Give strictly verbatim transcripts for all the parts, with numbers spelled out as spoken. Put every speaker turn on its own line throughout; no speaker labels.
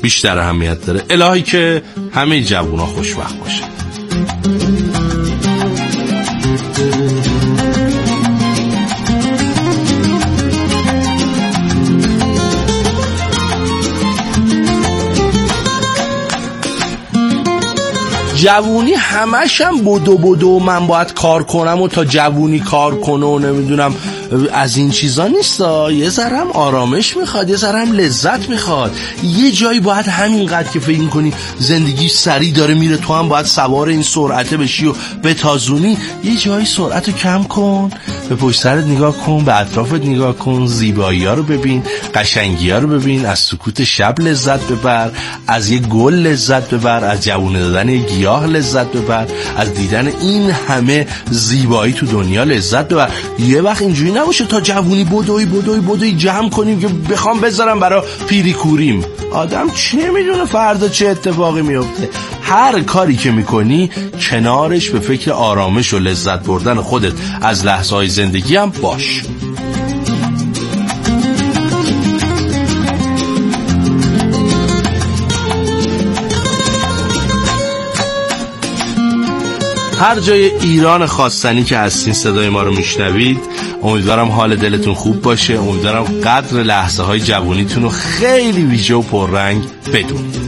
بیشتر اهمیت داره. الهی که همه جوونا خوشبخت باشن. جوونی همش هم بدو بدو من باید کار کنم و تا جوونی کار کنه و نمیدونم از این چیزا نیستا. یه ذرم آرامش میخواد، یه ذرم لذت میخواد. یه جایی باید همینقدر که فکر کنی زندگی سریع داره میره تو هم باید سوار این سرعته بشی و بتازونی. یه جایی سرعتو کم کن، به پشت سرت نگاه کن، به اطرافت نگاه کن، زیبایی ها رو ببین، قشنگی ها رو ببین، از سکوت شب لذت ببر، از یه گل لذت ببر، از جوونه دادن یه گیاه لذت ببر، از دیدن این همه زیبایی تو دنیا لذت ببر. یه وقت اینجوری نباشه تا جوونی بدوی بدوی بدوی جمع کنیم که بخوام بذارم برای پیری کوریم. آدم چه میدونه فردا چه اتفاقی میفته. هر کاری که میکنی کنارش به فکر آرامش و لذت بردن خودت از لحظه های زندگی هم باش. هر جای ایران خواستنی که هستین صدای ما رو میشنوید، امیدوارم حال دلتون خوب باشه. امیدوارم قدر لحظه های جوونیتون رو خیلی ویژه و پررنگ بدونید.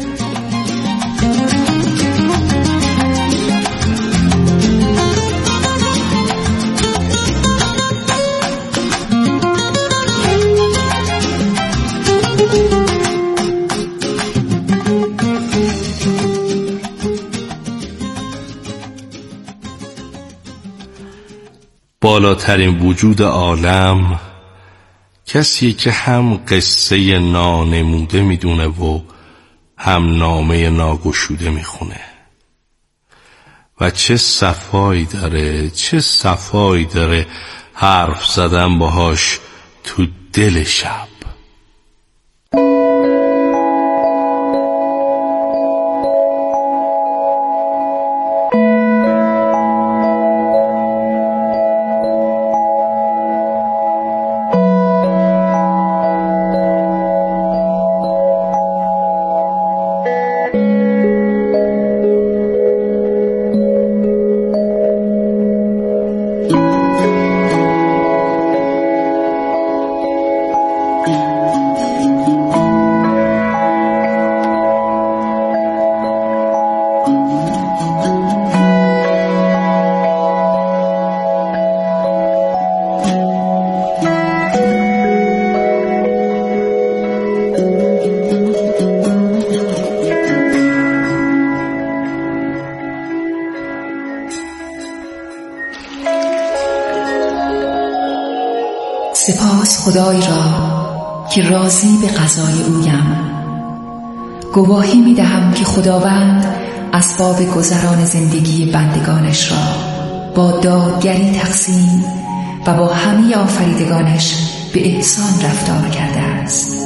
بالاترین وجود عالم کسیه که هم قصه نانموده میدونه و هم نامه ناگشوده میخونه. و چه صفایی داره، چه صفایی داره حرف زدن باهاش تو دل شب.
سپاس خدای را که راضی به قضای اویم. گواهی می دهم که خداوند اسباب گذران زندگی بندگانش را با دادگری تقسیم و با همه آفریدگانش به احسان رفتار کرده است.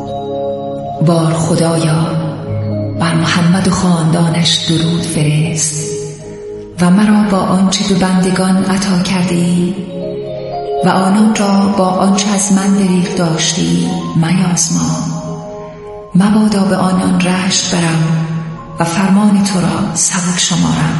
بار خدایا بر محمد و خاندانش درود فرست و مرا با آنچه به بندگان عطا کرده ای و آنان را با آنچه از من دریغ داشتی میازما. مبادا به آنان رشت برم و فرمان تو را سبک شمارم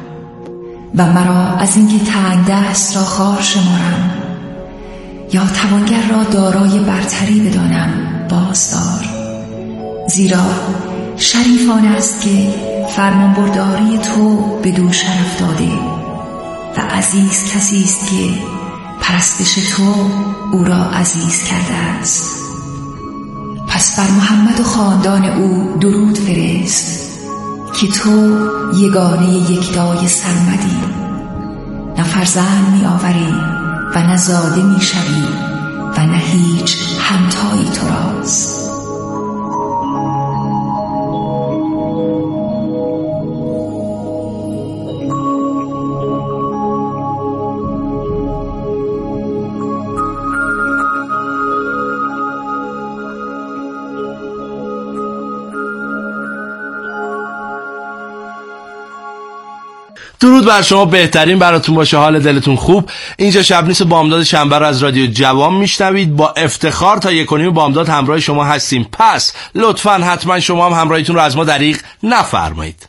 و مرا از اینکه تنگ دست را خار شمارم یا توانگر را دارای برتری بدانم بازدار. زیرا شریفان است که فرمانبرداری تو به دو شرف داده و عزیز کسی است که پرستش تو او را عزیز کرده است. پس بر محمد و خاندان او درود فرست که تو یگانه یکتای سرمدی، نه فرزند می آوری و نه زاده می شوی و نه هیچ همتایی تو راست.
درود بر شما، بهترین براتون باشه، حال دلتون خوب. اینجا شب نیست بامداد شنبه رو از رادیو جوان میشنوید. با افتخار تا یک و نیم بامداد همراه شما هستیم. پس لطفاً حتما شما هم همراهیتون رو از ما دریغ نفرمایید.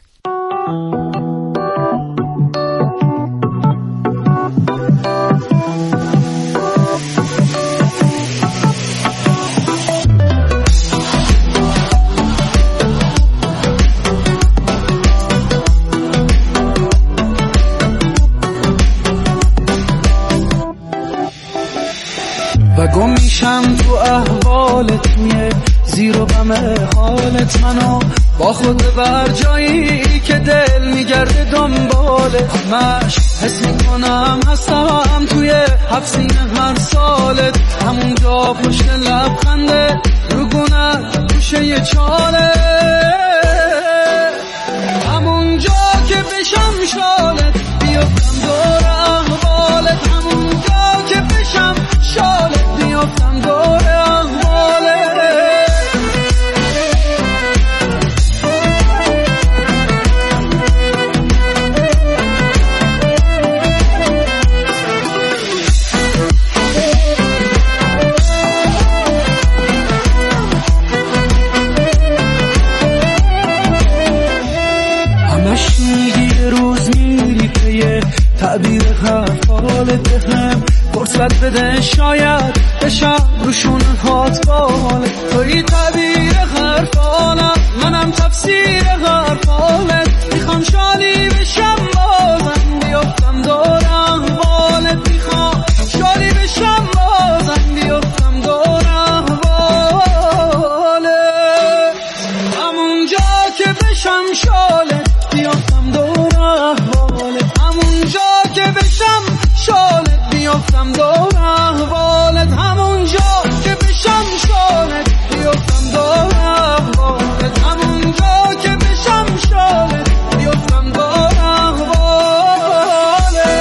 و گم میشم تو احوالت، توی زیر و بم حالت، منو با خود بر جایی که دل میگرده دنبالت. همش حس میکنم هستم توی حبسین هر سالت، همونجا پشت لبخنده رو گونت گوشه یه چاله، همونجا که بشم شالت بیفتم دور احوالت، همونجا که بشم شالت بیفتم دور احوالت. همش میگی روز میری پیه تعبیر حرفالت، بهم فرصت بده شاید بشم روشون هات بالت. توی تعبیر حرفالت، منم تفسیر حرفالت، میخوام شالی بشم بازم بیفتم دور احوالت، میخوام شالی بشم بازم بیفتم دور احوالت، همونجا که بشم شالت بیفتم دور احوالت، همونجا که بشم شالت بیفتم دور احوالت، همونجا که بشم شالت بیفتم دور احوالت، همونجا که بشم شالت بیفتم دور احوالت.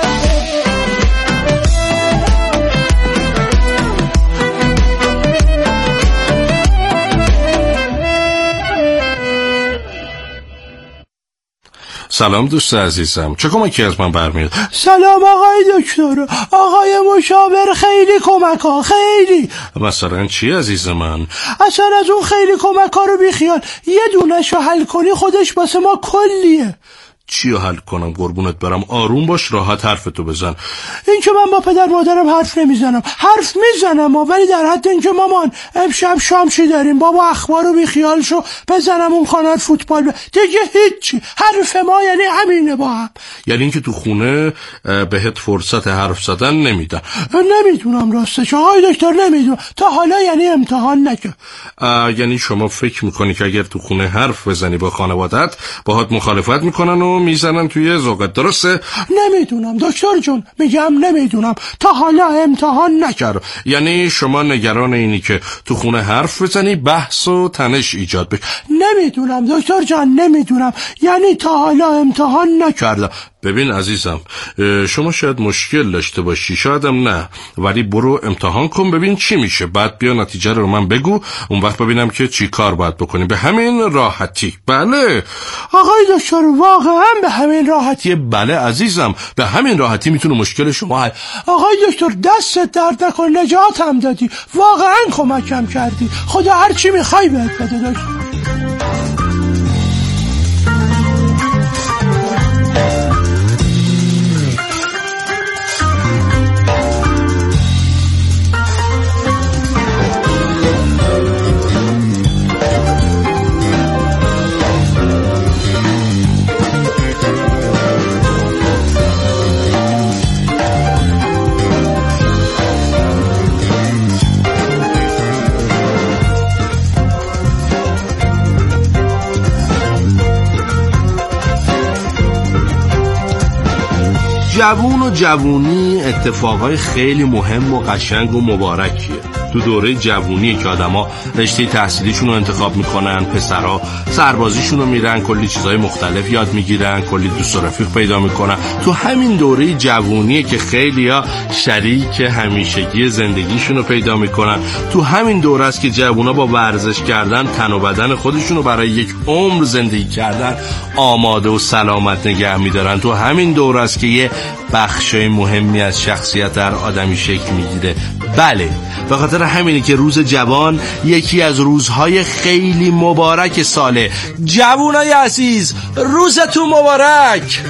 سلام دوست عزیزم، چه کمکی از من برمیاد؟
سلام آقای دکتر، آقای مشاور، خیلی کمک ها، خیلی.
مثلا چی عزیز من؟
اصلا از اون خیلی کمک ها رو بیخیال، یه دونش رو حل کنی خودش واسه ما کلیه.
چی رو حل کنم قربونت برم؟ آروم باش، راحت حرفتو بزن.
این که من با پدر مادرم حرف نمیزنم، حرف میزنم ولی در حد این که مامان امشب شام چی داریم، بابا اخبار رو بیخیال شو، بزنم اون کانال فوتبال ب... دیگه هیچی. حرف ما یعنی همینه با هم.
یعنی این که تو خونه بهت فرصت حرف زدن نمیدن؟
نمیدونم راستش آقای دکتر، نمیدونم تا حالا، یعنی امتحان نکرد.
یعنی شما فکر میکنی که اگر تو خونه حرف بزنی با خانوادت باهات مخالفت میکنن و میزنن توی ذوقت، درسته؟
نمیدونم دکتر جون، میگم نمیدونم تا حالا امتحان نکرد.
یعنی شما نگران اینی که تو خونه حرف بزنی بحث و تنش ایجاد بشه؟
نمیدونم دکتر جان، نمیدونم، یعنی تا حالا امتحان نکردم.
ببین عزیزم، شما شاید مشکل داشته باشی، شایدم نه، ولی برو امتحان کن ببین چی میشه، بعد بیا نتیجه رو من بگو، اون وقت ببینم که چی کار باید بکنی. به همین راحتی. بله
آقای دکتر، واقعا به همین راحتی؟
بله عزیزم، به همین راحتی میتونه مشکل شما حل.
آقای دکتر دستت درد نکن، نجاتم دادی، واقعا کمکم کردی، خدا هر چی میخوای بهت بده دکتر.
جوون و جوونی اتفاقای خیلی مهم و قشنگ و مبارکیه. تو دوره جوونی که آدما رشته تحصیلیشون رو انتخاب میکنن، پسرها سربازیشون رو میرن، کلی چیزای مختلف یاد میگیرن، کلی دوست و رفیق پیدا میکنن. تو همین دوره جوونی که خیلیا شریک همیشگی زندگیشون رو پیدا میکنن، تو همین دوره است که جوونا با ورزش کردن تن و بدن خودشون رو برای یک عمر زندگی کردن آماده و سلامت نگه میدارن. تو همین دوره است که یه بخشای مهمی از شخصیت هر آدمی شکل میگیره. بله، به خاطر همینه که روز جوان یکی از روزهای خیلی مبارک ساله. جوونای عزیز، روزتون مبارک.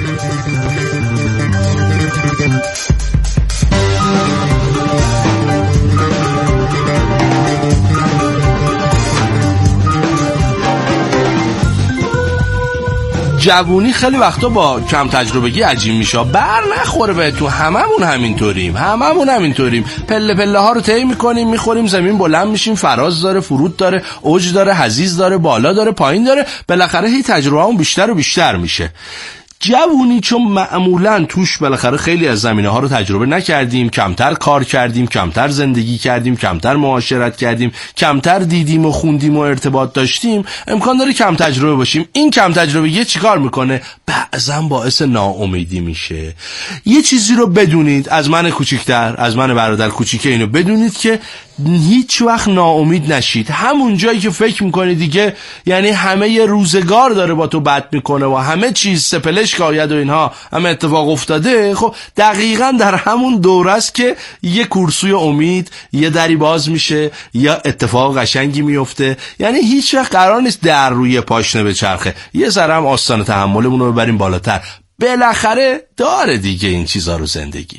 جوونی خیلی وقتا با کم تجربگی عجیب میشه. بر نخوره بهتون، هممون همینطوریم هممون همینطوریم پله پله ها رو طی میکنیم، میخوریم زمین، بلند میشیم، فراز داره، فرود داره، اوج داره، حضیض داره، بالا داره، پایین داره. بالاخره هی تجربه‌مون بیشتر و بیشتر میشه. جوونی چون معمولاً توش بالاخره خیلی از زمینه ها رو تجربه نکردیم، کمتر کار کردیم، کمتر زندگی کردیم، کمتر معاشرت کردیم، کمتر دیدیم و خوندیم و ارتباط داشتیم، امکان داره کم تجربه باشیم. این کم تجربه چی کار میکنه؟ بعضا باعث ناامیدی میشه. یه چیزی رو بدونید، از من کوچیکتر، از من برادر کوچیک، اینو بدونید که هیچ وقت ناامید نشید. همون جایی که فکر میکنی دیگه یعنی همه ی روزگار داره با تو بد میکنه و همه چیز سپلش کاید و اینها همه اتفاق افتاده، خب دقیقاً در همون دوره است که یه کورسوی امید، یه دری باز میشه، یا اتفاق قشنگی میفته. یعنی هیچ وقت قرار نیست در روی پاشنه به چرخه. یه ذره هم آستان تحملمون رو ببریم بالاتر. بالاخره داره دیگه این چیزا رو زندگی.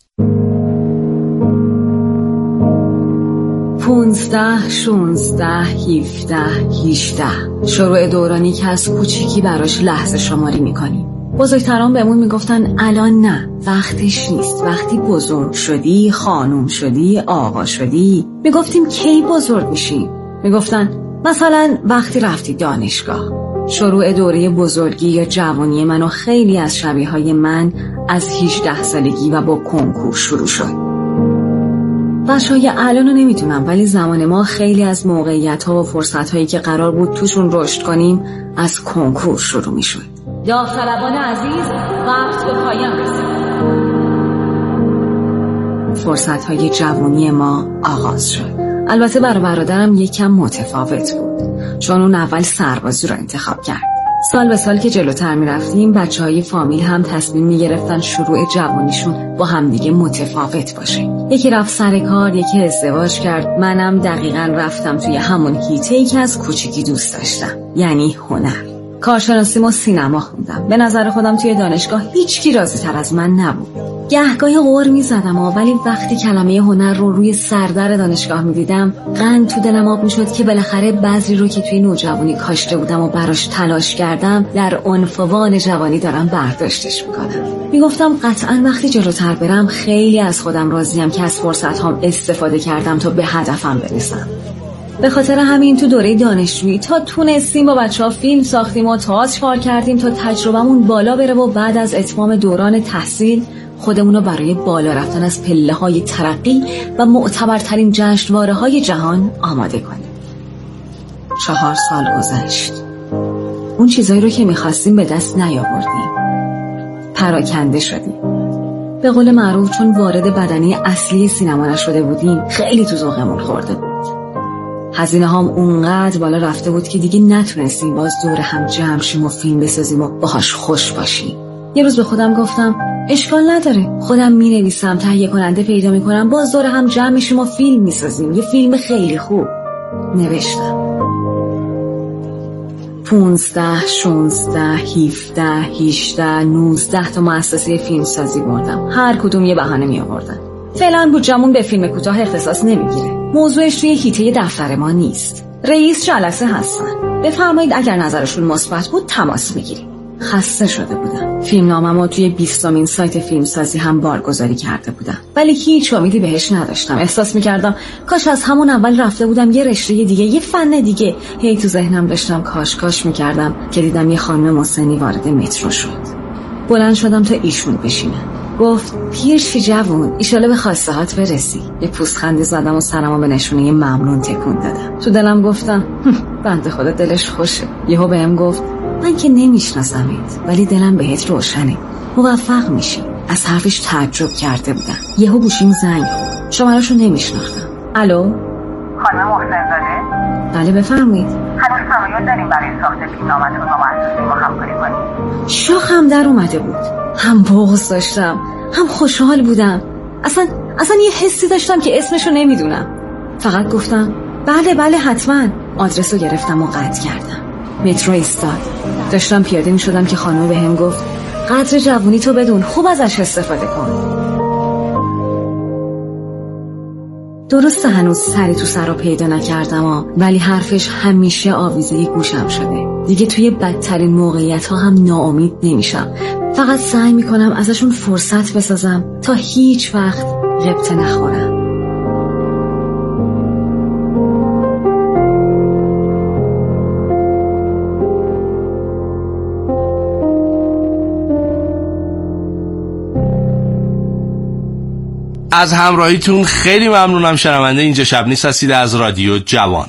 پونزده، شونزده، هیفده، هیشده شروع دورانی که از کوچیکی براش لحظه شماری میکنیم. بزرگتران بهمون میگفتن الان نه، وقتش نیست. وقتی بزرگ شدی، خانوم شدی، آقا شدی. میگفتیم کی بزرگ میشیم؟ میگفتن مثلا وقتی رفتی دانشگاه. شروع دوره بزرگی یا جوانی من و خیلی از شبیه های من از هجده سالگی و با کنکور شروع شد. بچه‌های الان رو نمیتونم، ولی زمان ما خیلی از موقعیت‌ها و فرصت‌هایی که قرار بود توشون رشد کنیم از کنکور شروع میشد. داوطلبان عزیز، وقت به پایان رسید. فرصت‌های جوانی ما آغاز شد. البته برای برادرم یکم متفاوت بود، چون اون اول سربازی رو انتخاب کرد. سال به سال که جلوتر می رفتیم بچه های فامیل هم تصمیم می گرفتن شروع جوانیشون با همدیگه متفاوت باشه. یکی رفت سر کار، یکی ازدواج کرد. منم دقیقاً رفتم توی همون حیطه‌ای که از کوچیکی دوست داشتم، یعنی هنر. کارشناسی و سینما خوندم. به نظر خودم توی دانشگاه هیچکی راضی تر از من نبود. گهگاهی غر می زدم، ولی وقتی کلمه هنر رو روی سردر دانشگاه می دیدم قند تو دلم آب می شد که بالاخره بعضی رو که توی نوجوانی کاشته بودم و براش تلاش کردم در عنفوان جوانی دارم برداشتش می کنم. می گفتم قطعا وقتی جلوتر برم خیلی از خودم راضیم که از فرصت هم استفاده کردم تا به هدفم برسم. به خاطر همین تو دوره دانشجویی تا تونستیم با بچه‌ها فیلم ساختیم و تئاتر کار کردیم تا تجربهمون بالا بره و بعد از اتمام دوران تحصیل خودمونو برای بالا رفتن از پله‌های ترقی و معتبرترین جشنواره‌های جهان آماده کنیم. چهار سال گذشت. اون چیزایی رو که می‌خواستیم به دست نیاوردیم. پراکنده شدیم. به قول معروف چون وارد بدنه اصلی سینما نشده بودیم خیلی تو ذوقمون خورده بود. هزینه هام اونقدر بالا رفته بود که دیگه نتونستیم باز دور هم جمع شیم و فیلم بسازیم و باهاش خوش باشیم. یه روز به خودم گفتم اشکال نداره، خودم می نویسم، تهیه کننده پیدا می کنم، باز دور هم جمع میشیم و فیلم می سازیم، یه فیلم خیلی خوب. نوشتم پونزده، شونزده، هیفده، هیشده، نوزده تا مؤسسه فیلم سازی بردم. هر کدوم یه بهانه می آوردن. فعلا بودجمون به فیلم کوتاه اختصاص نمیگیره. موضوعش توی هیته دفتر ما نیست. رئیس جلسه هستن. بفرمایید اگر نظرشون مثبت بود تماس میگیریم. خسته شده بودم. فیلم ناممو توی بیستمین سایت فیلمسازی هم بارگذاری کرده بودم، ولی هیچ امیدی بهش نداشتم. احساس میکردم کاش از همون اول رفته بودم یه رشته دیگه، یه فن دیگه. هی تو ذهنم داشتم کاش کاش میکردم که دیدم یه خانم مسنی وارد مترو شد. بلند شدم تا ایشون بشینه.
گفت پیرشی جوون، ایشالا به خواسته هات برسی. یه پوستخندی زدم و سرمو به نشونه ممنون تکون دادم. تو دلم گفتم بنده خدا دلش خوشه. یهو بهم گفت من که نمیشناسمت ولی دلم بهت روشنه، موفق میشی. از حرفش تعجب کرده بودم. یهو گوشیم زنگ خورد. شماره‌شو نمیشناختم. الو،
خانم محسن‌زاده؟
بله بفرمایید.
هنوز تمایل داریم برای ساخت فیلمنامه‌تون با مؤسسه ما همکاری کنیم.
شاخم در اومده بود. هم بغض داشتم هم خوشحال بودم. اصلا اصلا یه حسی داشتم که اسمشو نمیدونم. فقط گفتم بله بله حتما. آدرسو گرفتم و قطع کردم. مترو ایستاد. داشتم پیاده میشدم که خانم بهم گفت قدر جوونی تو بدون، خوب ازش استفاده کن. درسته هنوز سری تو سرا پیدا نکردم، ولی حرفش همیشه آویزه گوشم شده. دیگه توی بدترین موقعیت ها هم ناامید نمیشم. فقط سعی میکنم ازشون فرصت بسازم تا هیچ وقت غبطه نخورم.
از همراهیتون خیلی ممنونم. شنونده اینجا شب نیست هستید از رادیو جوان.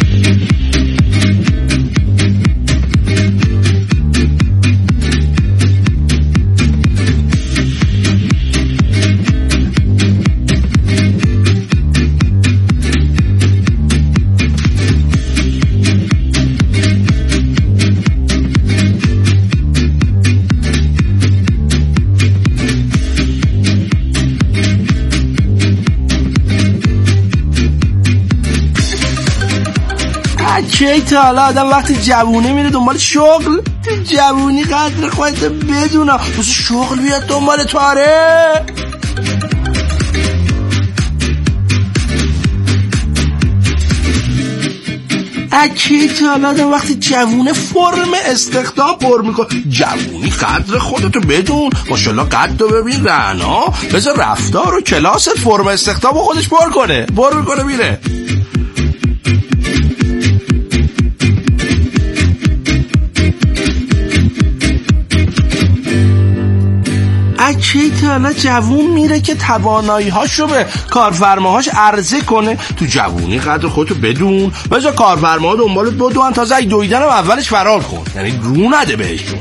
کی تا حالا آدم وقتی جوونه میره دنبال شغل؟ تو جوونی قدر خودت بدونا، بس شغل بیاد دنبال تو. آره اکی تا حالا آدم وقتی جوونه فرم استخدام پر میکنه. جوونی قدر خودتو بدون، ماشاءالله قدو ببین، رعنا بذار رفتار و کلاست فرم استخدام خودش پر کنه، پر میکنه میره. اکی تا حالا جوون میره که توانایی هاشو به کارفرماهاش عرضه کنه. تو جوونی قدر خودتو بدون، بذار کارفرماها دنبالت بدون، تازه اگه دویدن هم اولش فرار کن، یعنی رو نده بهشون.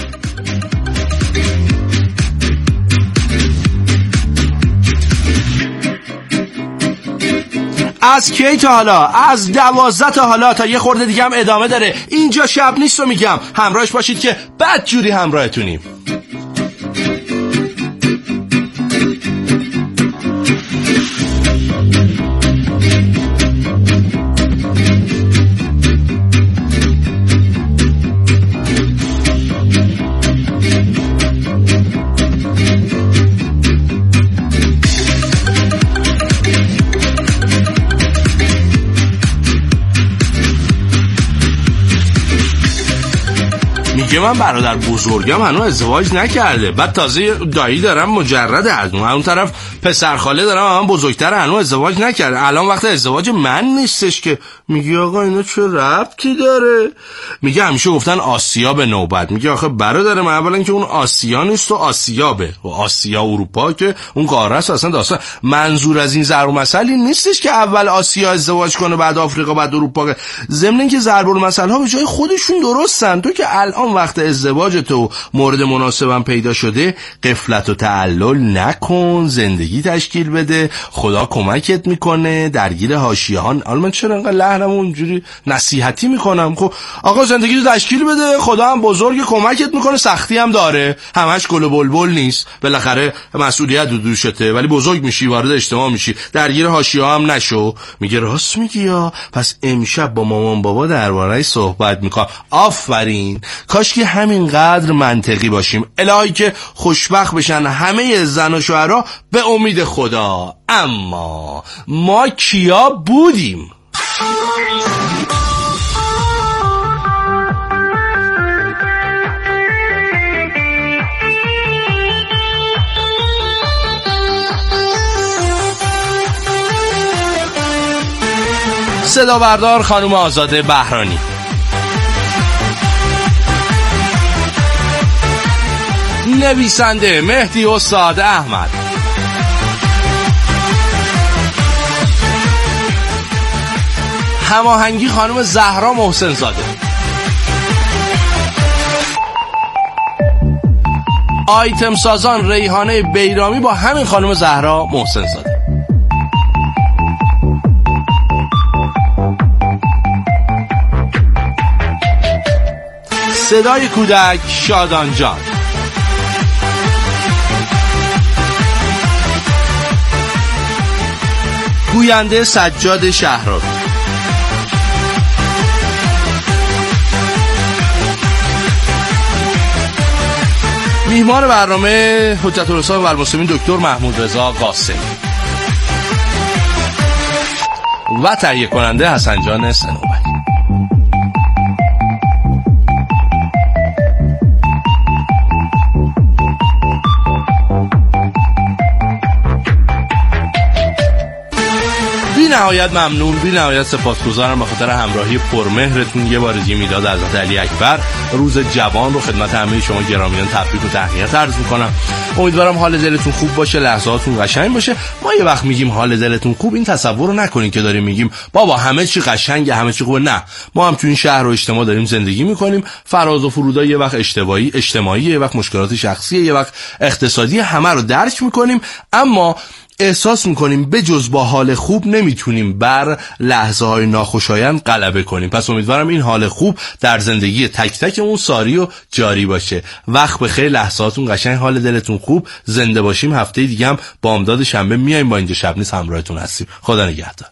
از کی تا حالا؟ از دوازده تا حالا. تا یه خورده دیگه هم ادامه داره. اینجا شب نیست رو میگم، همراهش باشید که بد جوری همراهتونیم. میگه من برادر بزرگم هنوز ازدواج نکرده، بعد تازه دایی دارم مجرده، از اون اون طرف پسر خاله دارم من بزرگتر هنوز ازدواج نکرده. الان وقت ازدواج من نیستش که. میگه آقا اینا چه ربطی داره؟ میگه همیشه گفتن آسیا به نوبت. میگه آخه برادر من اولا که اون آسیا نیست و آسیابه، و آسیا اروپا که اون قاره است اصلا داستان. منظور از این ضرب المثل نیستش که اول آسیا ازدواج کنه بعد آفریقا بعد اروپا. ضمن اینکه ضرب المثل ها به جای خودشون درستن. تو که الان وقت ازدواج تو مورد مناسبم پیدا شده، غفلت و تعلل نکن، زندگی تشکیل بده، خدا کمکت میکنه. درگیر حاشیه ها حالا من چرا انقدر لحنم اونجوری نصیحتی میکنم؟ خب آقا زندگی رو تشکیل بده، خدا هم بزرگ کمکت میکنه، سختی هم داره، همش گل و بلبل نیست، بالاخره مسئولیت رو دوشته، ولی بزرگ میشی، وارد اجتماع میشی، درگیر حاشیه ها هم نشو. میگه راست میگی یا؟ پس امشب با مامان بابا درباره صحبت میکنم. آفرین، کاش که همینقدر منطقی باشیم. الهی که خوشبخت بشن همه زن و شوهرها به امید خدا. اما ما کیا بودیم؟ صدا بردار خانم آزاده بهرانی. نویسنده مهدی استاد احمد، هماهنگی خانم زهرا محسن زاده، آیتم سازان ریحانه بیرامی با همین خانم زهرا محسن زاده. صدای کودک شادان جان، گوینده سجاد شهرابی، میهمان برنامه حجت الاسلام و المسلمین دکتر محمود رضا قاسمی و تهیه کننده حسن جان صنوبری. بی نهایت ممنون، بی نهایت سپاسگزارم به خاطر همراهی پرمهرتون. یه بار دیگه میلاد حضرت علی اکبر روز جوان رو خدمت همه شما گرامیان تبریک و تحیت عرض میکنم. امیدوارم حال دلتون خوب باشه، لحظاتون قشنگ باشه. ما یه وقت میگیم حال دلتون خوب، این تصور رو نکنین که داریم میگیم بابا همه چی قشنگه، همه چی خوبه. نه، ما هم تو این شهر و اجتماع داریم زندگی میکنیم. فراز و فرودای یه وقت اجتماعی اجتماعی یه وقت مشکلات شخصی، یه وقت اقتصادی، همه رو درک میکنیم، اما احساس میکنیم به جز با حال خوب نمیتونیم بر لحظه های ناخوشایند غلبه کنیم. پس امیدوارم این حال خوب در زندگی تک تک اون ساری و جاری باشه. وقت بخیر، لحظاتون قشنگ، حال دلتون خوب. زنده باشیم. هفته دیگه هم بامداد شنبه میایم با اینجا شب نیست همراهتون هستیم. خدا نگهدار.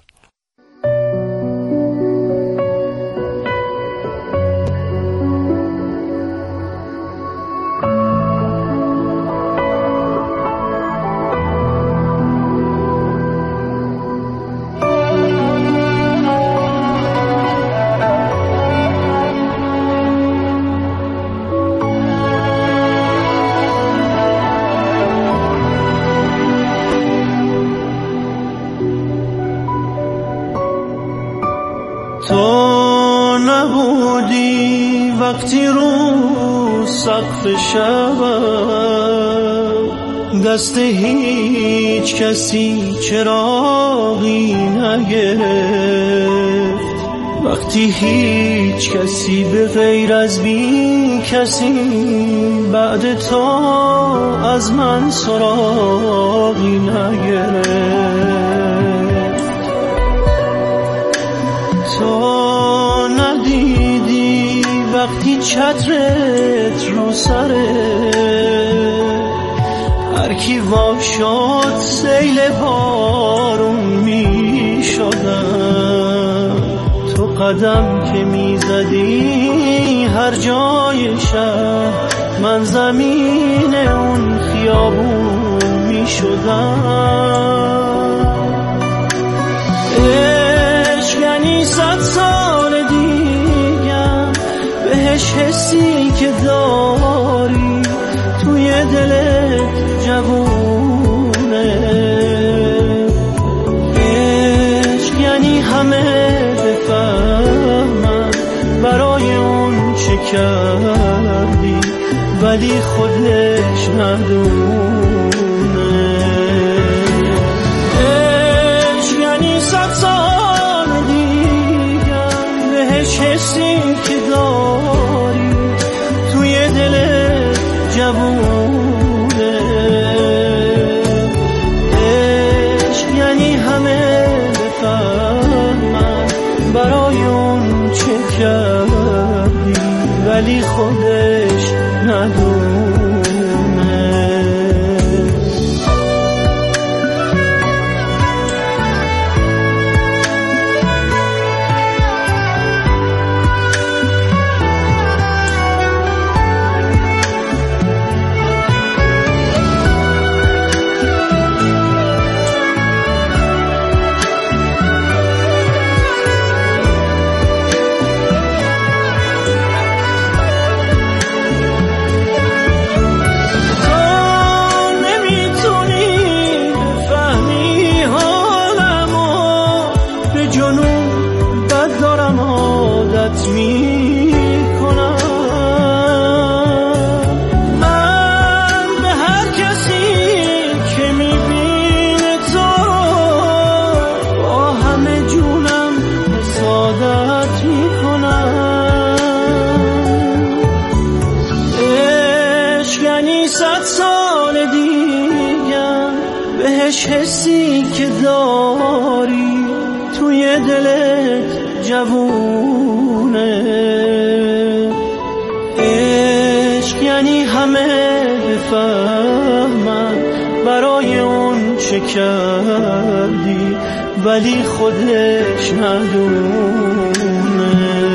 تو نبودی وقتی رو سقف شبم دست هیچ کسی چراغی نگرفت، وقتی هیچ کسی به غیر از بی کسی بعد تو از من سراغی نگرفت. تو ندیدی وقتی چترت رو سره هر کی وا شد سیل بارون می شدم. تو قدم که می زدی هر جای شهر من زمین اون خیابون می شدم. یعنی صد سال دیگم بهش حسی که داری توی دلت جوونه. عشق یعنی همه بفهمن برای اون چه کردی ولی خودش ندونه. عشق یعنی صد سال حسی که داری توی دل جوونه. عشق یعنی همه بفهمن برای اون چه کردی ولی خودش ندونه. جوونه. عشق یعنی همه بفهمن برای اون چه کردی ولی خودش ندونه.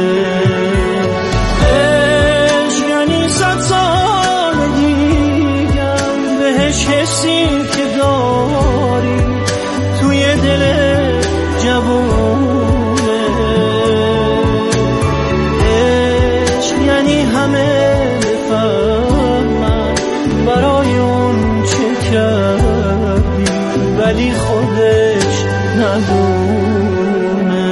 عشق یعنی صد سال دیگم بهش حسی که داری توی دل جوونه. عشق یعنی همه بفهمن برای اون چه کردی ولی خودش ندونه.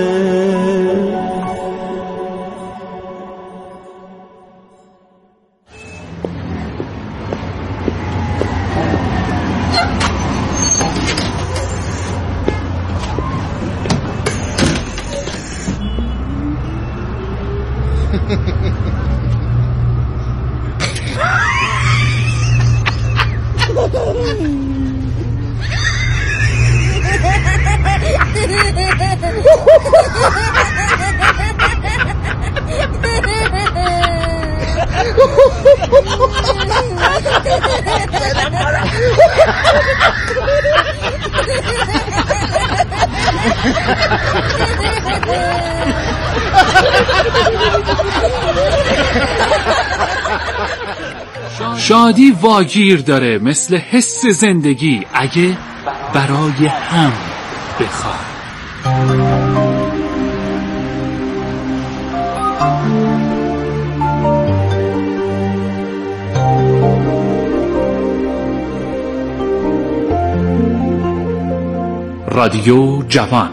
شادی واگیر داره مثل حس زندگی اگه برای هم بخواد. رادیو جوان.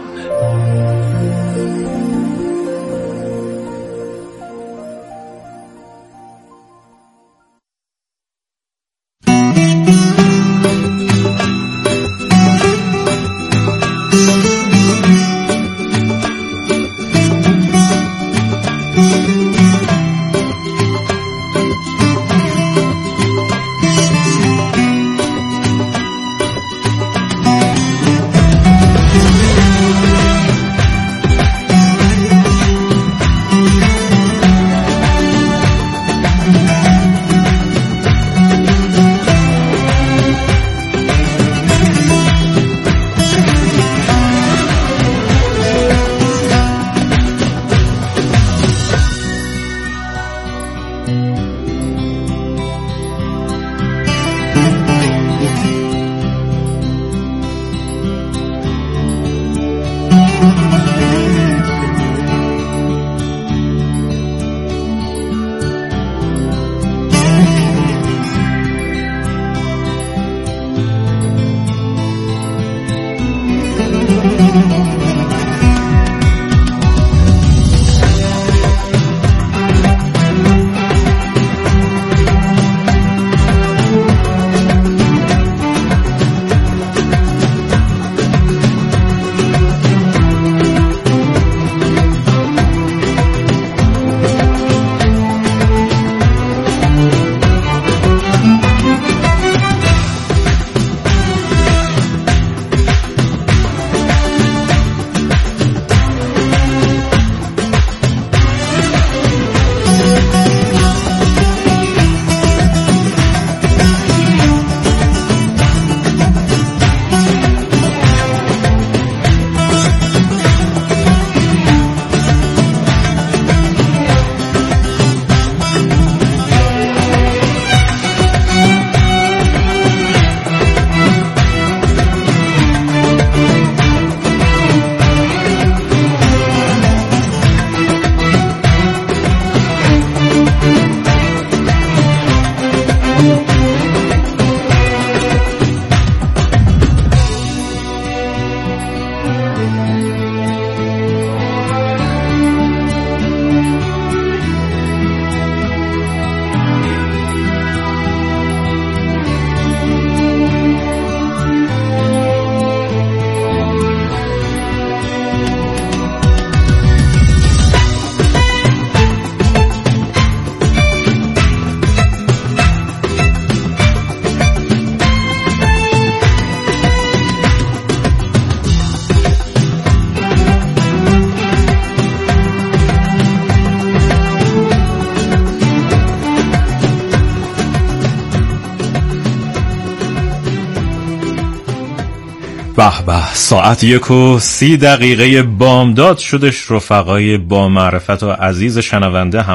به به، ساعت یک و سی دقیقه بامداد شدش. رفقای با معرفت و عزیز شنونده هم